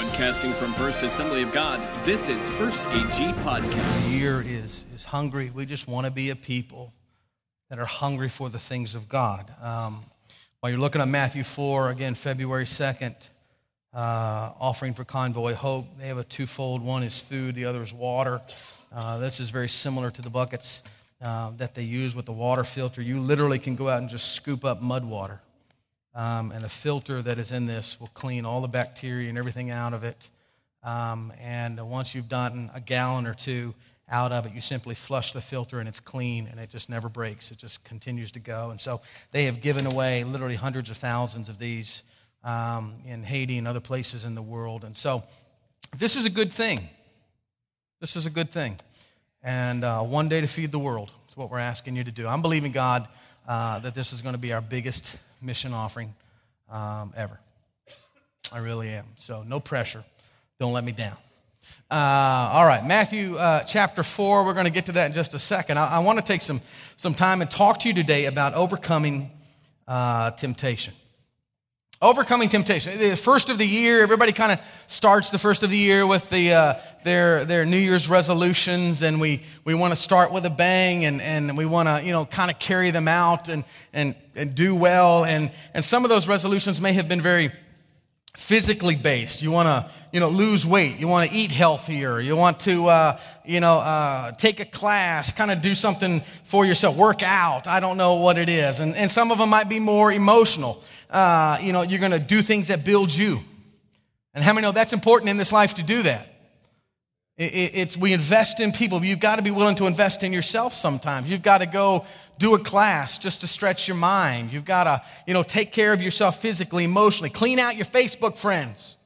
Broadcasting from First Assembly of God, this is First AG Podcast. The year is hungry. We just want to be a people that are hungry for the things of God. While you're looking at Matthew 4, again, February 2nd, offering for Convoy Hope, they have a twofold. One is food, the other is water. This is very similar to the buckets that they use with the water filter. You literally can go out and just scoop up mud water. And the filter that is in this will clean all the bacteria and everything out of it. And once you've done a gallon or two out of it, you simply flush the filter and it's clean and it just never breaks. It just continues to go. And so they have given away literally hundreds of thousands of these in Haiti and other places in the world. And so this is a good thing. This is a good thing. And one day to feed the world is what we're asking you to do. I'm believing God that this is going to be our biggest mission offering ever. I really am. So no pressure. Don't let me down. All right, Matthew chapter 4. We're going to get to that in just a second. I want to take some time and talk to you today about overcoming temptation. Overcoming temptation. The first of the year, everybody kind of starts the first of the year with their New Year's resolutions, and we want to start with a bang, and we want to kind of carry them out and do well. And some of those resolutions may have been very physically based. You want to lose weight. You want to eat healthier. You want to take a class, kind of do something for yourself, work out. I don't know what it is. And some of them might be more emotional. You're going to do things that build you. And how many know that's important in this life to do that? We invest in people. You've got to be willing to invest in yourself sometimes. You've got to go do a class just to stretch your mind. You've got to, take care of yourself physically, emotionally. Clean out your Facebook friends.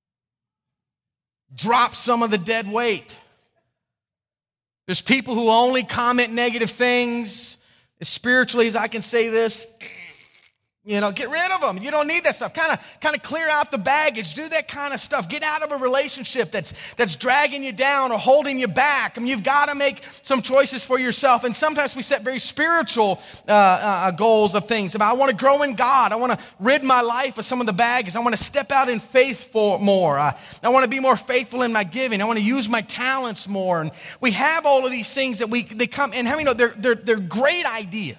Drop some of the dead weight. There's people who only comment negative things. As spiritually as I can say this, get rid of them. You don't need that stuff. Kind of clear out the baggage. Do that kind of stuff. Get out of a relationship that's dragging you down or holding you back. You've got to make some choices for yourself. And sometimes we set very spiritual goals of things. I want to grow in God. I want to rid my life of some of the baggage. I want to step out in faith for more. I want to be more faithful in my giving. I want to use my talents more. And we have all of these things that they come. And how many know they're great ideas?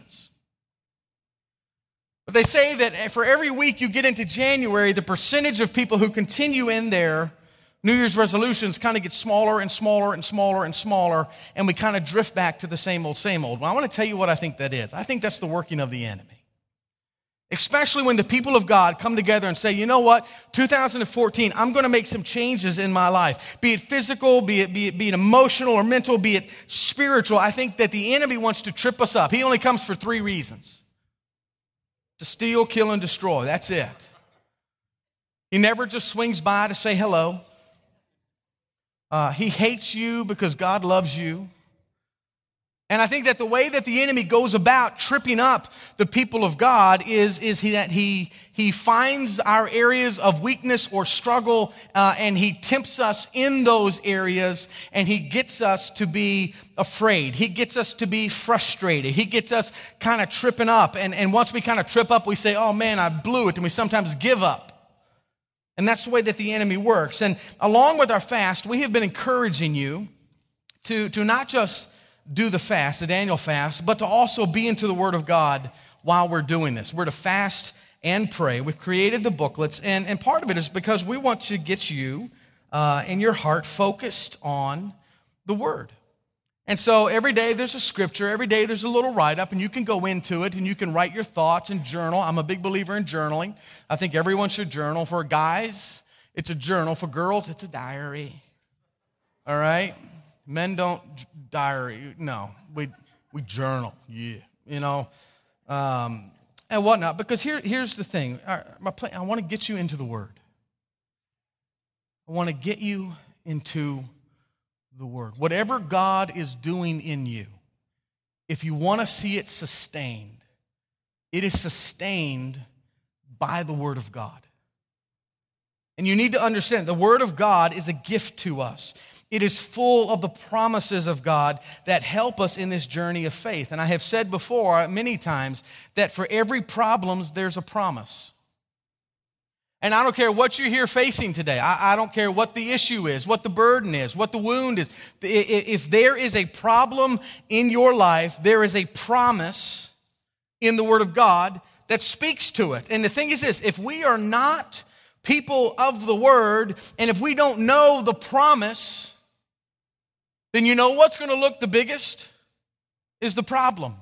But they say that for every week you get into January, the percentage of people who continue in their New Year's resolutions kind of gets smaller and smaller and smaller and smaller, and we kind of drift back to the same old, same old. Well, I want to tell you what I think that is. I think that's the working of the enemy. Especially when the people of God come together and say, you know what, 2014, I'm going to make some changes in my life. Be it physical, be it emotional or mental, be it spiritual. I think that the enemy wants to trip us up. He only comes for 3 reasons. To steal, kill, and destroy. That's it. He never just swings by to say hello. He hates you because God loves you. And I think that the way that the enemy goes about tripping up the people of God is that he finds our areas of weakness or struggle, and he tempts us in those areas, and he gets us to be afraid. He gets us to be frustrated. He gets us kind of tripping up. And once we kind of trip up, we say, oh man, I blew it. And we sometimes give up. And that's the way that the enemy works. And along with our fast, we have been encouraging you to not just do the fast, the Daniel fast, but to also be into the Word of God while we're doing this. We're to fast and pray. We've created the booklets, and part of it is because we want to get you and your heart focused on the Word. And so every day there's a scripture, every day there's a little write-up, and you can go into it, and you can write your thoughts and journal. I'm a big believer in journaling. I think everyone should journal. For guys, it's a journal. For girls, it's a diary. All right? Men don't diary. No, we journal. Yeah, and whatnot. Because here's the thing. I want to get you into the Word. I want to get you into the Word. Whatever God is doing in you, if you want to see it sustained, it is sustained by the Word of God. And you need to understand the Word of God is a gift to us. It is full of the promises of God that help us in this journey of faith. And I have said before many times that for every problem, there's a promise. And I don't care what you're here facing today. I don't care what the issue is, what the burden is, what the wound is. If there is a problem in your life, there is a promise in the Word of God that speaks to it. And the thing is this, if we are not people of the Word, and if we don't know the promise, then you know what's going to look the biggest is the problem.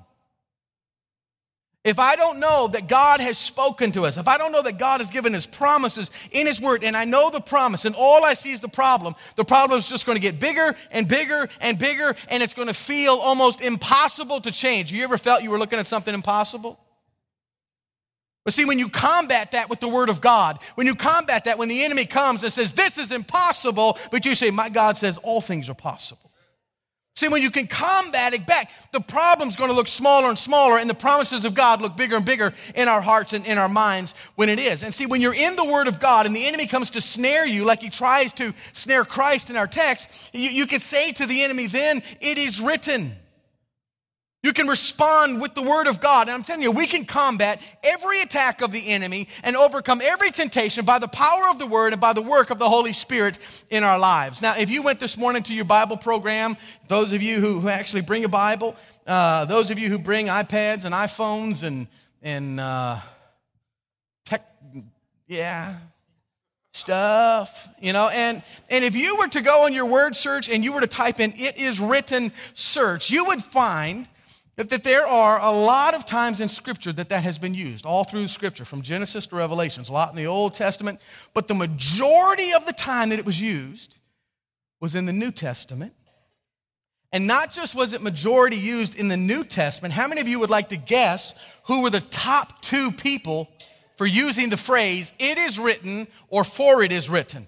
If I don't know that God has spoken to us, if I don't know that God has given His promises in His Word, and I know the promise, and all I see is the problem is just going to get bigger and bigger and bigger, and it's going to feel almost impossible to change. You ever felt you were looking at something impossible? But see, when you combat that with the Word of God, when you combat that when the enemy comes and says, this is impossible, but you say, my God says all things are possible. See, when you can combat it back, the problem's going to look smaller and smaller, and the promises of God look bigger and bigger in our hearts and in our minds when it is. And see, when you're in the Word of God and the enemy comes to snare you like he tries to snare Christ in our text, you can say to the enemy then, it is written. You can respond with the Word of God. And I'm telling you, we can combat every attack of the enemy and overcome every temptation by the power of the Word and by the work of the Holy Spirit in our lives. Now, if you went this morning to your Bible program, those of you who actually bring a Bible, those of you who bring iPads and iPhones and stuff, and if you were to go on your word search and you were to type in "it is written" search, you would find that there are a lot of times in Scripture that has been used, all through Scripture, from Genesis to Revelations, a lot in the Old Testament, but the majority of the time that it was used was in the New Testament. And not just was it majority used in the New Testament, how many of you would like to guess who were the top two people for using the phrase, it is written, or for it is written?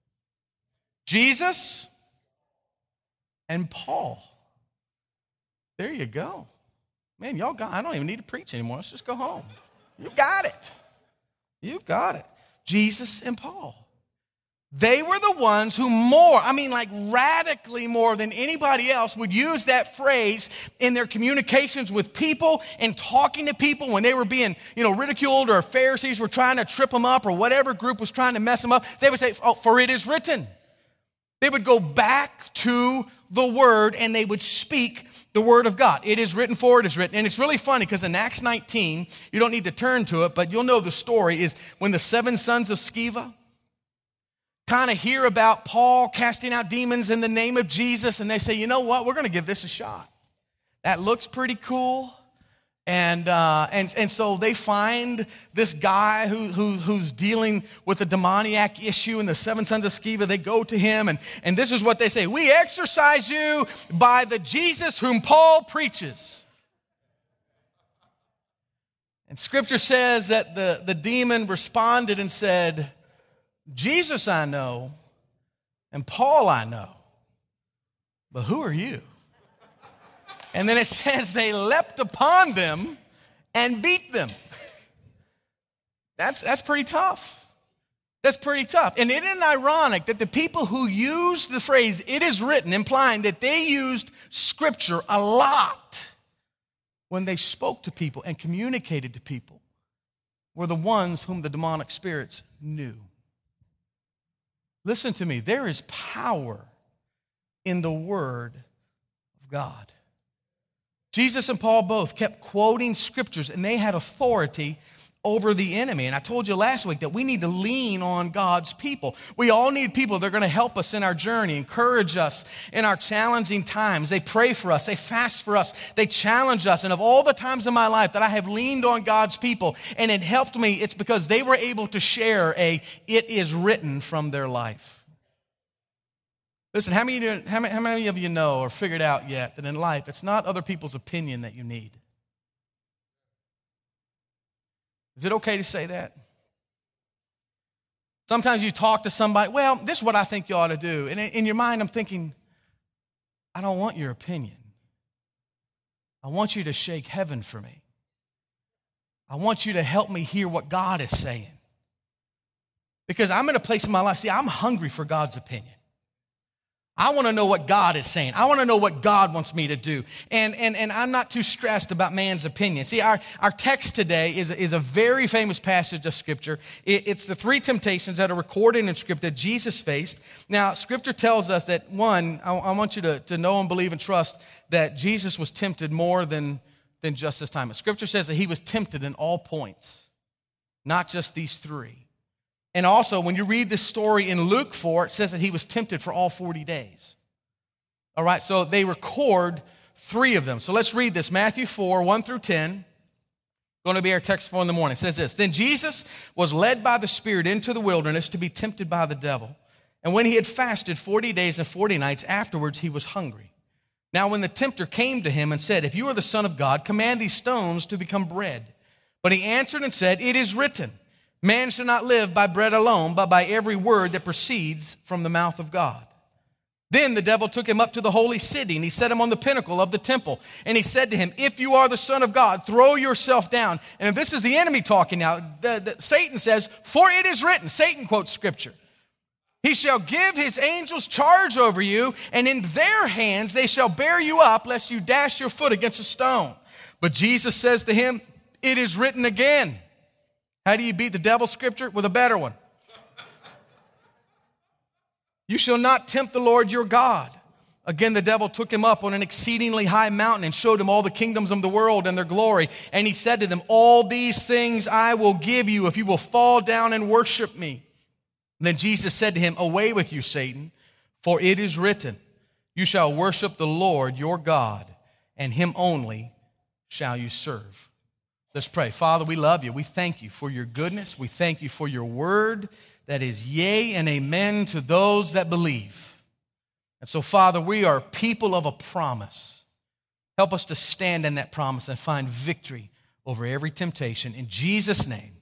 Jesus and Paul. There you go. Man, y'all got, I don't even need to preach anymore. Let's just go home. You got it. You've got it. Jesus and Paul. They were the ones who radically more than anybody else would use that phrase in their communications with people and talking to people when they were being, ridiculed, or Pharisees were trying to trip them up, or whatever group was trying to mess them up. They would say, for it is written. They would go back to the Word and they would speak the Word of God. It is written, for it is written. And it's really funny because in Acts 19, you don't need to turn to it, but you'll know the story, is when the 7 sons of Sceva kind of hear about Paul casting out demons in the name of Jesus, and they say, you know what, we're going to give this a shot. That looks pretty cool. And so they find this guy who's dealing with a demoniac issue, and the 7 sons of Sceva, they go to him, and this is what they say: we exorcise you by the Jesus whom Paul preaches. And Scripture says that the demon responded and said, Jesus I know, and Paul I know, but who are you? And then it says they leapt upon them and beat them. That's pretty tough. That's pretty tough. And isn't it ironic that the people who used the phrase, it is written, implying that they used Scripture a lot when they spoke to people and communicated to people, were the ones whom the demonic spirits knew. Listen to me, there is power in the Word of God. Jesus and Paul both kept quoting Scriptures, and they had authority over the enemy. And I told you last week that we need to lean on God's people. We all need people that are going to help us in our journey, encourage us in our challenging times. They pray for us, they fast for us, they challenge us. And of all the times in my life that I have leaned on God's people and it helped me, it's because they were able to share it is written from their life. Listen, how many of you know or figured out yet that in life it's not other people's opinion that you need? Is it okay to say that? Sometimes you talk to somebody, well, this is what I think you ought to do. And in your mind, I'm thinking, I don't want your opinion. I want you to shake heaven for me. I want you to help me hear what God is saying. Because I'm in a place in my life, see, I'm hungry for God's opinion. I want to know what God is saying. I want to know what God wants me to do. And I'm not too stressed about man's opinion. See, our text today is a very famous passage of Scripture. It's the 3 temptations that are recorded in Scripture that Jesus faced. Now, Scripture tells us that, one, I want you to know and believe and trust that Jesus was tempted more than just this time. Scripture says that he was tempted in all points, not just these 3. And also, when you read this story in Luke 4, it says that he was tempted for all 40 days. All right, so they record 3 of them. So let's read this. Matthew 4, 1 through 10. Going to be our text for in the morning. It says this: Then Jesus was led by the Spirit into the wilderness to be tempted by the devil. And when he had fasted 40 days and 40 nights, afterwards he was hungry. Now when the tempter came to him and said, If you are the Son of God, command these stones to become bread. But he answered and said, It is written, Man shall not live by bread alone, but by every word that proceeds from the mouth of God. Then the devil took him up to the holy city, and he set him on the pinnacle of the temple. And he said to him, If you are the Son of God, throw yourself down. And if this is the enemy talking now, Satan says, For it is written, Satan quotes Scripture, He shall give his angels charge over you, and in their hands they shall bear you up, lest you dash your foot against a stone. But Jesus says to him, It is written again. How do you beat the devil's scripture? With a better one. You shall not tempt the Lord your God. Again, the devil took him up on an exceedingly high mountain and showed him all the kingdoms of the world and their glory. And he said to them, All these things I will give you if you will fall down and worship me. And then Jesus said to him, Away with you, Satan, for it is written, You shall worship the Lord your God, and him only shall you serve. Let's pray. Father, we love you. We thank you for your goodness. We thank you for your word that is yea and amen to those that believe. And so, Father, we are people of a promise. Help us to stand in that promise and find victory over every temptation. In Jesus' name,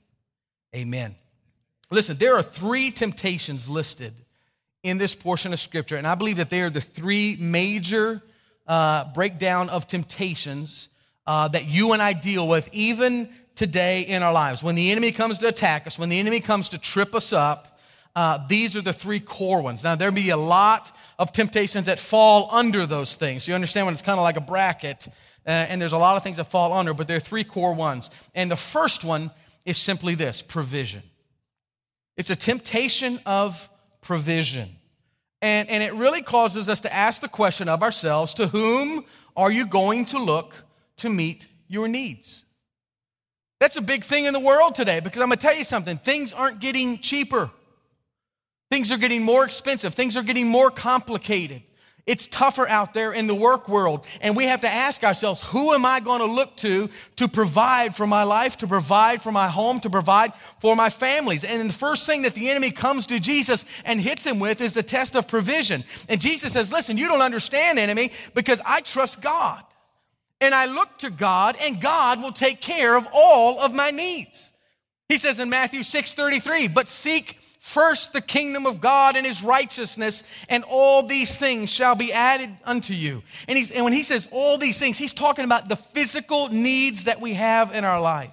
amen. Listen, there are 3 temptations listed in this portion of Scripture, and I believe that they are the 3 major breakdown of temptations that you and I deal with even today in our lives. When the enemy comes to attack us, when the enemy comes to trip us up, these are the 3 core ones. Now, there may be a lot of temptations that fall under those things. So you understand when it's kind of like a bracket, and there's a lot of things that fall under, but there are 3 core ones. And the first one is simply this: provision. It's a temptation of provision. And it really causes us to ask the question of ourselves, to whom are you going to look to meet your needs? That's a big thing in the world today, because I'm going to tell you something. Things aren't getting cheaper. Things are getting more expensive. Things are getting more complicated. It's tougher out there in the work world. And we have to ask ourselves, who am I going to look to provide for my life, to provide for my home, to provide for my families? And the first thing that the enemy comes to Jesus and hits him with is the test of provision. And Jesus says, listen, you don't understand, enemy, because I trust God. And I look to God, and God will take care of all of my needs. He says in Matthew 6:33, but seek first the kingdom of God and his righteousness, and all these things shall be added unto you. And when he says all these things, he's talking about the physical needs that we have in our life.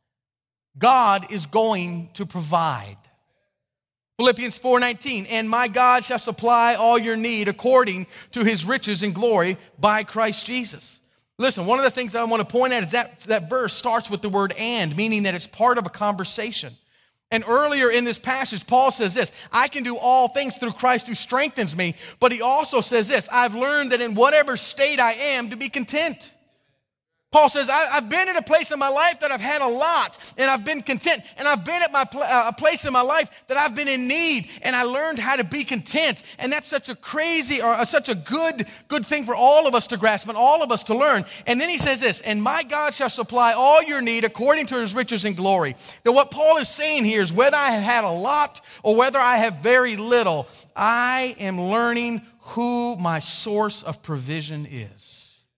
God is going to provide. Philippians 4:19, and my God shall supply all your need according to his riches and glory by Christ Jesus. Listen, one of the things that I want to point out is that verse starts with the word and, meaning that it's part of a conversation. And earlier in this passage, Paul says this, I can do all things through Christ who strengthens me. But he also says this, I've learned that in whatever state I am to be content. Paul says, I've been in a place in my life that I've had a lot, and I've been content. And I've been at a place in my life that I've been in need, and I learned how to be content. And that's such a crazy, or such a good thing for all of us to grasp and all of us to learn. And then he says this, and my God shall supply all your need according to his riches and glory. Now what Paul is saying here is whether I have had a lot or whether I have very little, I am learning who my source of provision is.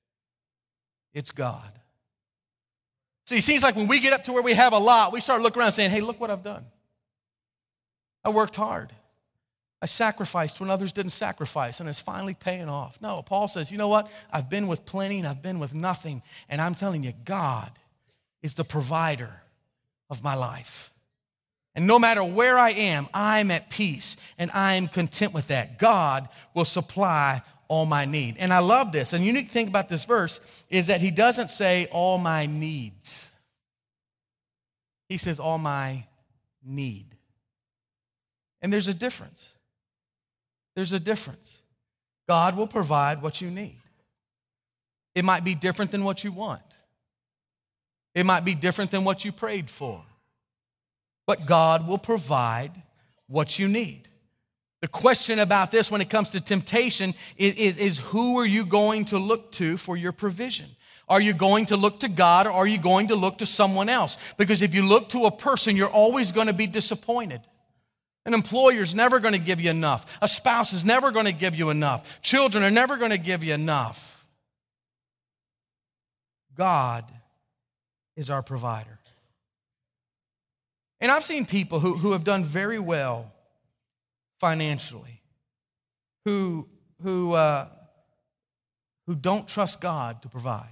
It's God. See, it seems like when we get up to where we have a lot, we start looking around saying, hey, look what I've done. I worked hard. I sacrificed when others didn't sacrifice, and it's finally paying off. No, Paul says, you know what? I've been with plenty and I've been with nothing. And I'm telling you, God is the provider of my life. And no matter where I am, I'm at peace and I'm content with that. God will supply all my need. And I love this. And the unique thing about this verse is that he doesn't say all my needs. He says all my need. And there's a difference. There's a difference. God will provide what you need. It might be different than what you want. It might be different than what you prayed for. But God will provide what you need. The question about this when it comes to temptation is who are you going to look to for your provision? Are you going to look to God, or are you going to look to someone else? Because if you look to a person, you're always going to be disappointed. An employer's never going to give you enough. A spouse is never going to give you enough. Children are never going to give you enough. God is our provider. And I've seen people who have done very well financially, who don't trust God to provide.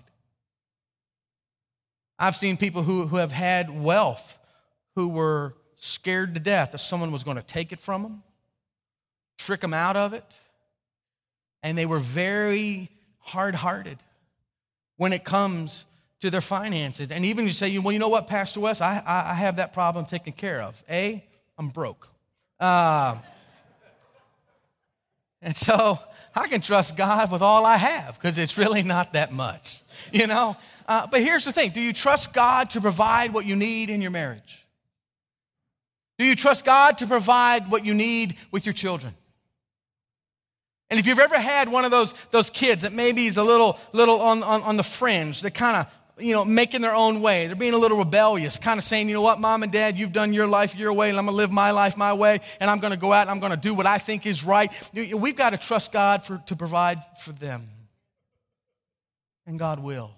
I've seen people who have had wealth who were scared to death that someone was going to take it from them, trick them out of it, and they were very hard-hearted when it comes to their finances. And even you say, well, you know what, Pastor Wes, I have that problem taken care of. I'm broke. And so I can trust God with all I have because it's really not that much, you know. But here's the thing. Do you trust God to provide what you need in your marriage? Do you trust God to provide what you need with your children? And if you've ever had one of those kids that maybe is a little on the fringe, that kind of, making their own way. They're being a little rebellious, kind of saying, you know what, Mom and Dad, you've done your life your way, and I'm going to live my life my way, and I'm going to go out and I'm going to do what I think is right. We've got to trust God to provide for them. And God will.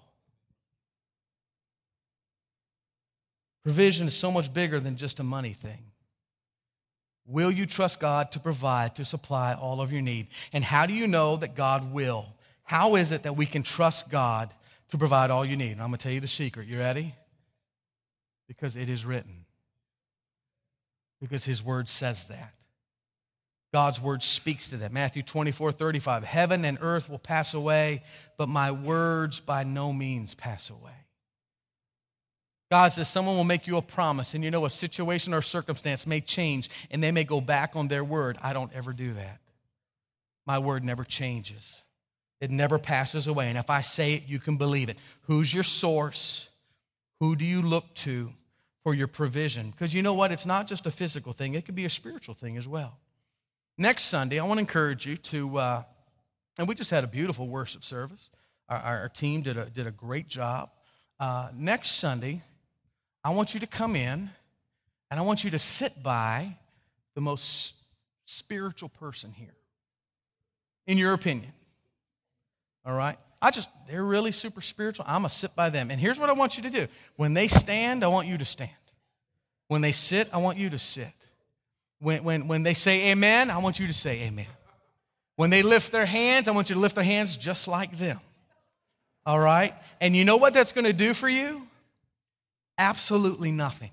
Provision is so much bigger than just a money thing. Will you trust God to provide, to supply all of your need? And how do you know that God will? How is it that we can trust God to provide all you need? And I'm going to tell you the secret. You ready? Because it is written. Because his word says that. God's word speaks to that. Matthew 24:35. Heaven and earth will pass away, but my words by no means pass away. God says someone will make you a promise, and a situation or circumstance may change, and they may go back on their word. I don't ever do that. My word never changes. It never passes away. And if I say it, you can believe it. Who's your source? Who do you look to for your provision? Because you know what? It's not just a physical thing. It could be a spiritual thing as well. Next Sunday, I want to encourage you to, and we just had a beautiful worship service. Our team did a great job. Next Sunday, I want you to come in, and I want you to sit by the most spiritual person here, in your opinion. All right? They're really super spiritual. I'm going to sit by them. And here's what I want you to do. When they stand, I want you to stand. When they sit, I want you to sit. When they say amen, I want you to say amen. When they lift their hands, I want you to lift their hands just like them. All right? And you know what that's going to do for you? Absolutely nothing.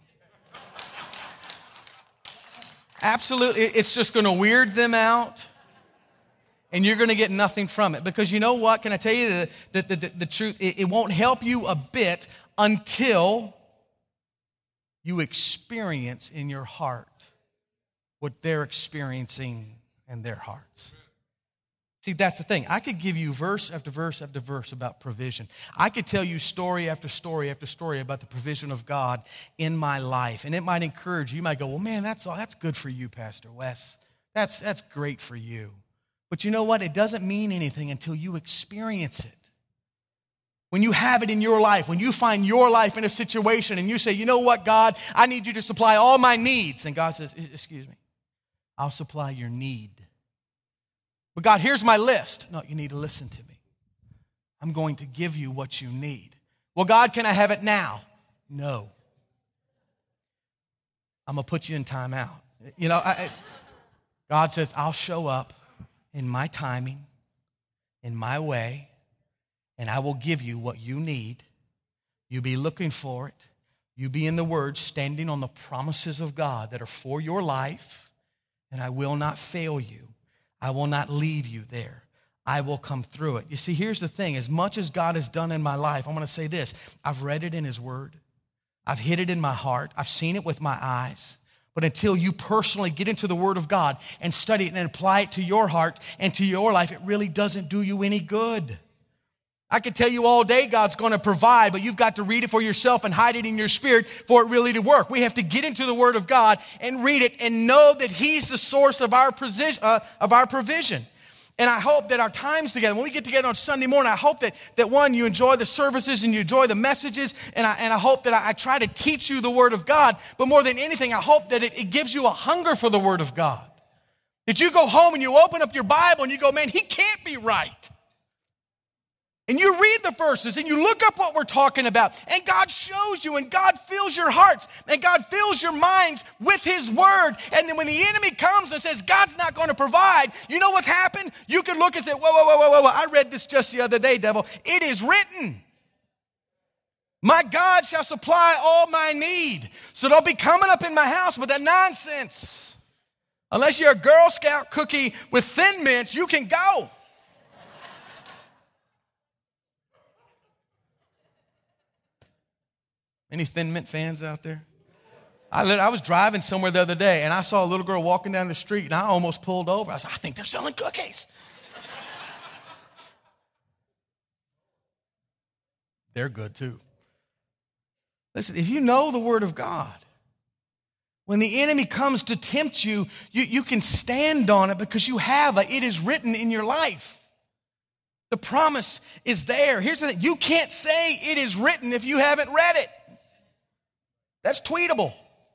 Absolutely. It's just going to weird them out. And you're going to get nothing from it. Because you know what? Can I tell you the truth? It won't help you a bit until you experience in your heart what they're experiencing in their hearts. See, that's the thing. I could give you verse after verse after verse about provision. I could tell you story after story after story about the provision of God in my life. And it might encourage you. You might go, well, man, that's good for you, Pastor Wes. That's great for you. But you know what? It doesn't mean anything until you experience it. When you have it in your life, when you find your life in a situation and you say, you know what, God, I need you to supply all my needs. And God says, excuse me, I'll supply your need. But God, here's my list. No, you need to listen to me. I'm going to give you what you need. Well, God, can I have it now? No. I'm going to put you in timeout. God says, I'll show up in my timing, in my way, and I will give you what you need. You be looking for it. You be in the Word, standing on the promises of God that are for your life, and I will not fail you. I will not leave you there. I will come through it. You see, here's the thing. As much as God has done in my life, I'm going to say this. I've read it in His Word. I've hid it in my heart. I've seen it with my eyes. But until you personally get into the Word of God and study it and apply it to your heart and to your life, it really doesn't do you any good. I could tell you all day God's going to provide, but you've got to read it for yourself and hide it in your spirit for it really to work. We have to get into the Word of God and read it and know that He's the source of our provision. And I hope that our times together, when we get together on Sunday morning, I hope that one, you enjoy the services and you enjoy the messages, and I hope that I try to teach you the Word of God. But more than anything, I hope that it gives you a hunger for the Word of God. That you go home and you open up your Bible and you go, man, He can't be right. And you read the verses and you look up what we're talking about, and God shows you, and God fills your hearts, and God fills your minds with His Word. And then when the enemy comes and says God's not going to provide, you know what's happened? You can look and say, whoa, I read this just the other day, devil. It is written, my God shall supply all my need. So don't be coming up in my house with that nonsense. Unless you're a Girl Scout cookie with Thin Mints, you can go. Any Thin Mint fans out there? I was driving somewhere the other day, and I saw a little girl walking down the street, and I almost pulled over. I said, I think they're selling cookies. They're good too. Listen, if you know the Word of God, when the enemy comes to tempt you, you can stand on it because you have it is written in your life. The promise is there. Here's the thing. You can't say it is written if you haven't read it. That's tweetable.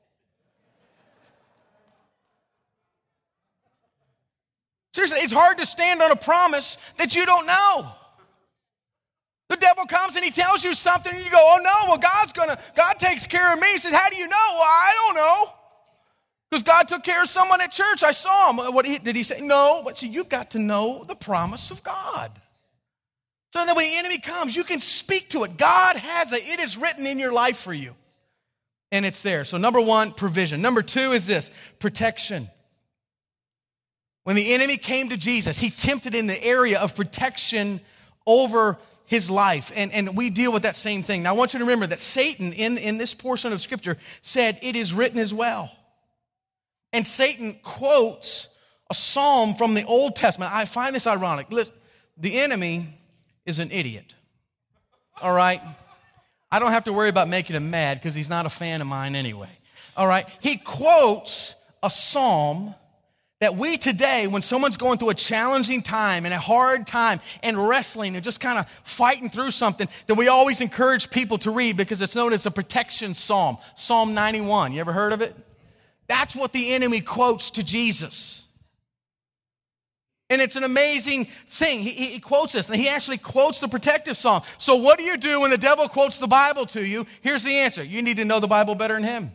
Seriously, it's hard to stand on a promise that you don't know. The devil comes and he tells you something and you go, oh no, well God takes care of me. He says, how do you know? Well, I don't know. Because God took care of someone at church. I saw him. Did he say? No, but see, you've got to know the promise of God. So that when the enemy comes, you can speak to it. God has it. It is written in your life for you. And it's there. So number one, provision. Number two is this, protection. When the enemy came to Jesus, he tempted in the area of protection over his life. And we deal with that same thing. Now I want you to remember that Satan in this portion of Scripture said, it is written as well. And Satan quotes a psalm from the Old Testament. I find this ironic. Listen, the enemy is an idiot. All right? I don't have to worry about making him mad because he's not a fan of mine anyway. All right? He quotes a psalm that we today, when someone's going through a challenging time and a hard time and wrestling and just kind of fighting through something, that we always encourage people to read because it's known as a protection psalm. Psalm 91. You ever heard of it? That's what the enemy quotes to Jesus. And it's an amazing thing. He quotes this, and he actually quotes the protective psalm. So what do you do when the devil quotes the Bible to you? Here's the answer. You need to know the Bible better than him.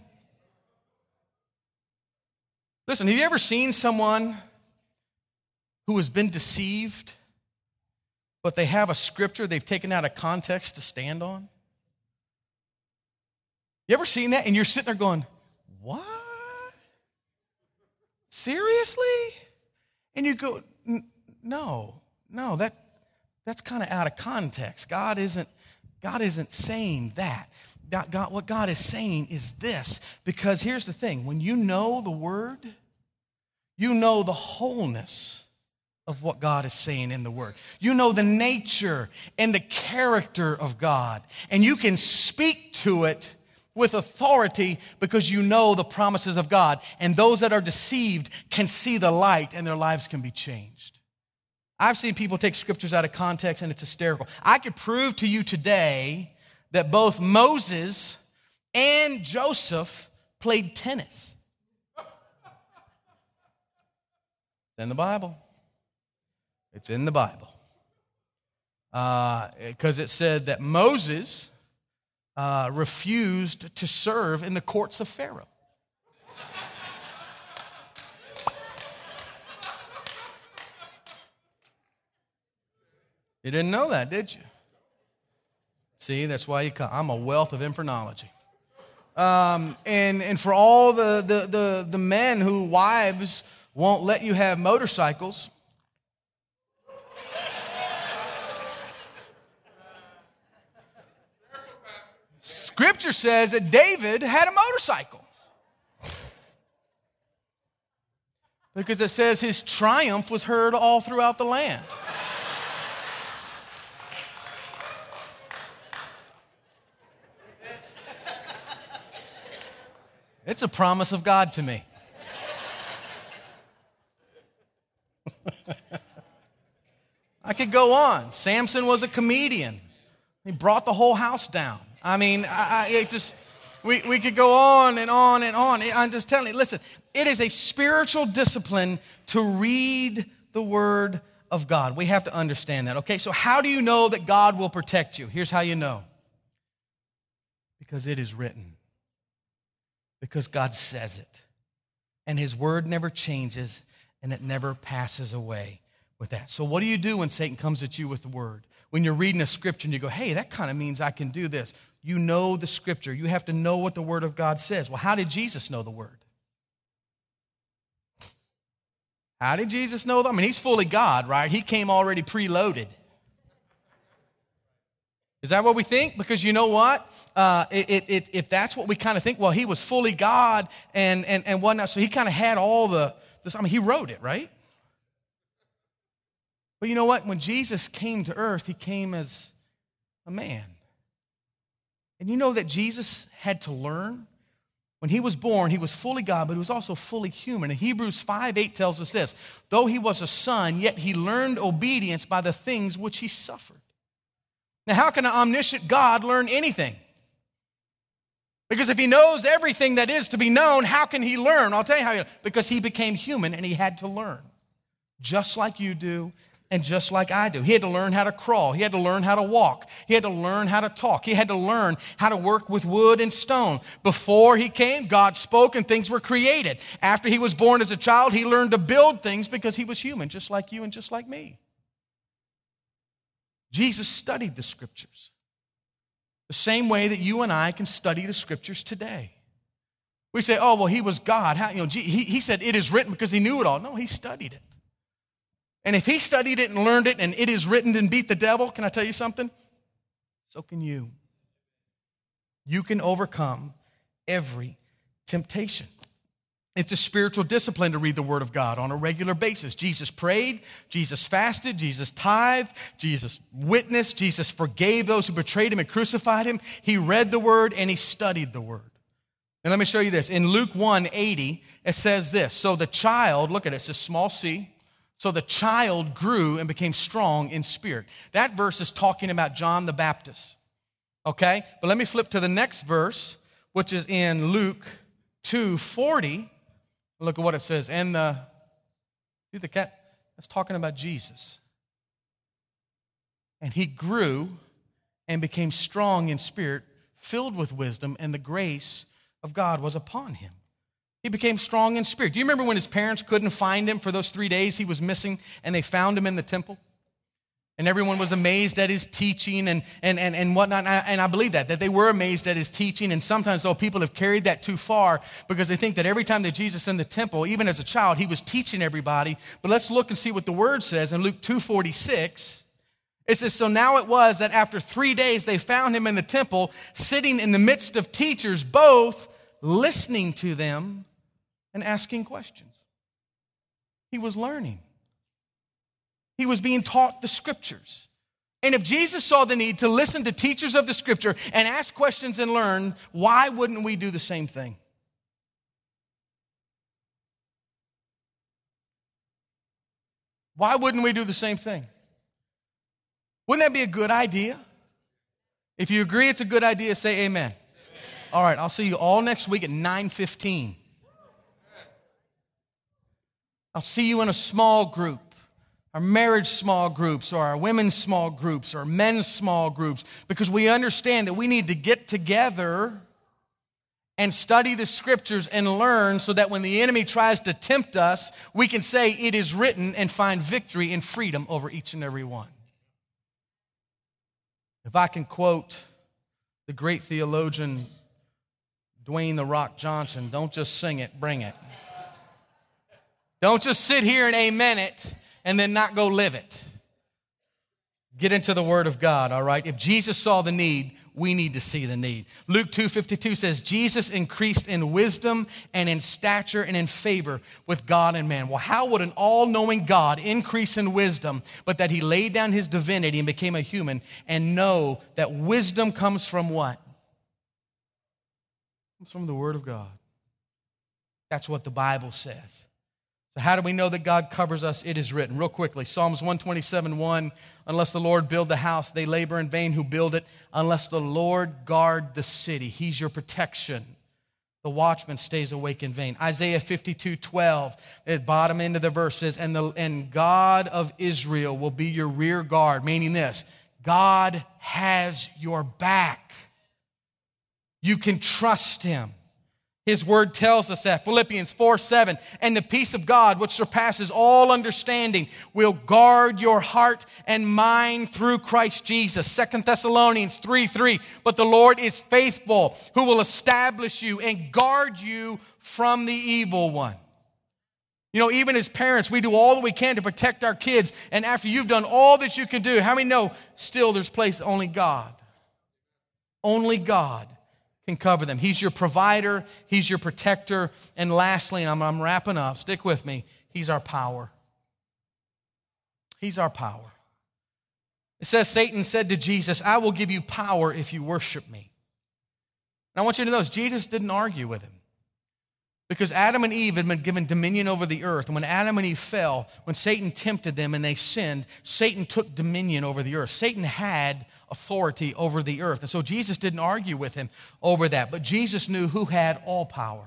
Listen, have you ever seen someone who has been deceived, but they have a scripture they've taken out of context to stand on? You ever seen that? And you're sitting there going, what? Seriously? And you go, no, that's kind of out of context. God isn't saying that. What God is saying is this, because here's the thing. When you know the Word, you know the wholeness of what God is saying in the Word. You know the nature and the character of God, and you can speak to it with authority because you know the promises of God. And those that are deceived can see the light and their lives can be changed. I've seen people take scriptures out of context and it's hysterical. I could prove to you today that both Moses and Joseph played tennis. It's in the Bible. It's in the Bible. Because it said that Moses refused to serve in the courts of Pharaoh. You didn't know that, did you? See, that's why you come. I'm a wealth of phrenology. And for all the men who wives won't let you have motorcycles, Scripture says that David had a motorcycle. Because it says his triumph was heard all throughout the land. It's a promise of God to me. I could go on. Samson was a comedian. He brought the whole house down. I mean, we could go on and on and on. I'm just telling you, listen, it is a spiritual discipline to read the Word of God. We have to understand that, okay? So how do you know that God will protect you? Here's how you know. Because it is written. Because God says it. And His Word never changes, and it never passes away with that. So what do you do when Satan comes at you with the Word? When you're reading a Scripture and you go, hey, that kind of means I can do this. You know the Scripture. You have to know what the Word of God says. Well, how did Jesus know the Word? How did Jesus know that? I mean, He's fully God, right? He came already preloaded. Is that what we think? Because you know what? If that's what we kind of think, well, He was fully God and whatnot, so He kind of had all this. I mean, He wrote it, right? But you know what? When Jesus came to earth, He came as a man. And you know that Jesus had to learn? When He was born, He was fully God, but He was also fully human. And Hebrews 5:8 tells us this, though He was a son, yet He learned obedience by the things which He suffered. Now, how can an omniscient God learn anything? Because if He knows everything that is to be known, how can He learn? I'll tell you how. Because He became human and He had to learn. Just like you do and just like I do. He had to learn how to crawl. He had to learn how to walk. He had to learn how to talk. He had to learn how to work with wood and stone. Before He came, God spoke and things were created. After He was born as a child, He learned to build things because He was human, just like you and just like me. Jesus studied the Scriptures the same way that you and I can study the Scriptures today. We say, oh, well, He was God. He said it is written because He knew it all. No, He studied it. And if He studied it and learned it and it is written and beat the devil, can I tell you something? So can you. You can overcome every temptation. It's a spiritual discipline to read the Word of God on a regular basis. Jesus prayed, Jesus fasted, Jesus tithed, Jesus witnessed, Jesus forgave those who betrayed Him and crucified Him. He read the Word and He studied the Word. And let me show you this. In Luke 1:80, it says this. So the child, look at it, it says small c. So the child grew and became strong in spirit. That verse is talking about John the Baptist. Okay? But let me flip to the next verse, which is in Luke 2:40. Look at what it says. And see the cat? That's talking about Jesus. And He grew and became strong in spirit, filled with wisdom, and the grace of God was upon Him. He became strong in spirit. Do you remember when His parents couldn't find Him for those 3 days He was missing, and they found Him in the temple? And everyone was amazed at His teaching and whatnot. And I believe that they were amazed at His teaching. And sometimes, though, people have carried that too far because they think that every time that Jesus in the temple, even as a child, He was teaching everybody. But let's look and see what the Word says in Luke 2:46. It says, so now it was that after 3 days they found Him in the temple, sitting in the midst of teachers, both listening to them and asking questions. He was learning. He was being taught the Scriptures. And if Jesus saw the need to listen to teachers of the Scripture and ask questions and learn, why wouldn't we do the same thing? Why wouldn't we do the same thing? Wouldn't that be a good idea? If you agree it's a good idea, say amen. All right, I'll see you all next week at 9:15. I'll see you in a small group, our marriage small groups, or our women's small groups, or men's small groups, because we understand that we need to get together and study the Scriptures and learn so that when the enemy tries to tempt us, we can say it is written and find victory and freedom over each and every one. If I can quote the great theologian Dwayne "The Rock" Johnson, don't just sing it, bring it. Don't just sit here and amen it and then not go live it. Get into the Word of God, all right? If Jesus saw the need, we need to see the need. Luke 2:52 says, Jesus increased in wisdom and in stature and in favor with God and man. Well, how would an all-knowing God increase in wisdom, but that he laid down his divinity and became a human, and know that wisdom comes from what? It comes from the Word of God. That's what the Bible says. So how do we know that God covers us? It is written. Real quickly, Psalms 127:1, unless the Lord build the house, they labor in vain who build it. Unless the Lord guard the city, he's your protection, the watchman stays awake in vain. Isaiah 52:12, at bottom end of the verse says, and God of Israel will be your rear guard, meaning this, God has your back. You can trust him. His word tells us that. Philippians 4:7, and the peace of God, which surpasses all understanding, will guard your heart and mind through Christ Jesus. 2 Thessalonians 3:3, but the Lord is faithful, who will establish you and guard you from the evil one. You know, even as parents, we do all that we can to protect our kids, and after you've done all that you can do, how many know still there's place only God? Only God can cover them. He's your provider. He's your protector. And lastly, and I'm wrapping up, stick with me, he's our power. He's our power. It says Satan said to Jesus, I will give you power if you worship me. And I want you to notice, Jesus didn't argue with him. Because Adam and Eve had been given dominion over the earth. And when Adam and Eve fell, when Satan tempted them and they sinned, Satan took dominion over the earth. Satan had authority over the earth. And so Jesus didn't argue with him over that. But Jesus knew who had all power.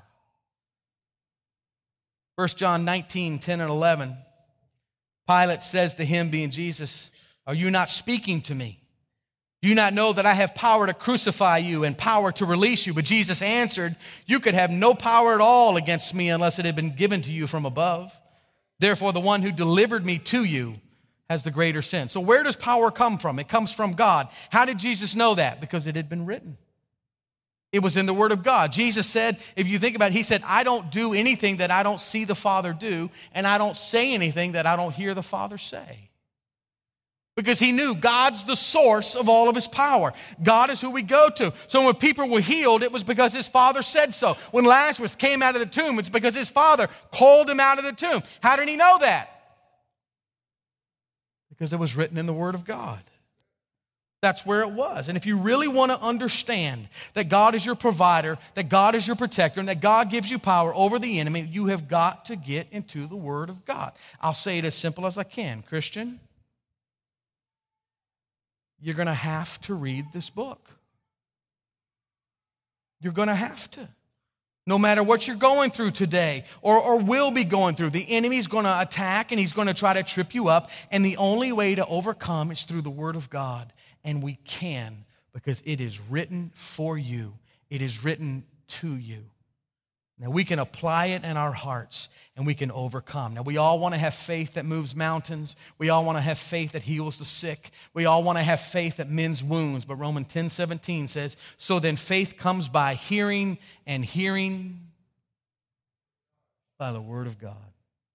1 John 19:10 and 11. Pilate says to him, being Jesus, are you not speaking to me? Do you not know that I have power to crucify you and power to release you? But Jesus answered, you could have no power at all against me unless it had been given to you from above. Therefore, the one who delivered me to you has the greater sin. So where does power come from? It comes from God. How did Jesus know that? Because it had been written. It was in the Word of God. Jesus said, if you think about it, he said, I don't do anything that I don't see the Father do, and I don't say anything that I don't hear the Father say. Because he knew God's the source of all of his power. God is who we go to. So when people were healed, it was because his Father said so. When Lazarus came out of the tomb, it's because his Father called him out of the tomb. How did he know that? Because it was written in the Word of God. That's where it was. And if you really want to understand that God is your provider, that God is your protector, and that God gives you power over the enemy, you have got to get into the Word of God. I'll say it as simple as I can. Christian, you're going to have to read this book. You're going to have to. No matter what you're going through today or will be going through, the enemy's going to attack and he's going to try to trip you up. And the only way to overcome is through the Word of God. And we can, because it is written for you. It is written to you. Now we can apply it in our hearts and we can overcome. Now we all want to have faith that moves mountains. We all want to have faith that heals the sick. We all want to have faith that mends wounds. But Romans 10:17 says, so then faith comes by hearing, and hearing by the Word of God.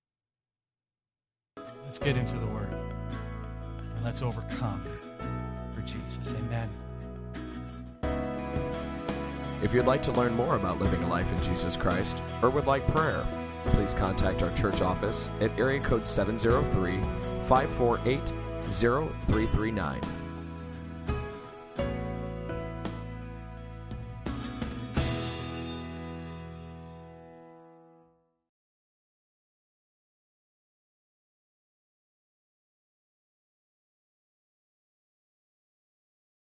Let's get into the Word and let's overcome for Jesus. Amen. If you'd like to learn more about living a life in Jesus Christ or would like prayer, please contact our church office at area code 703-548-0339.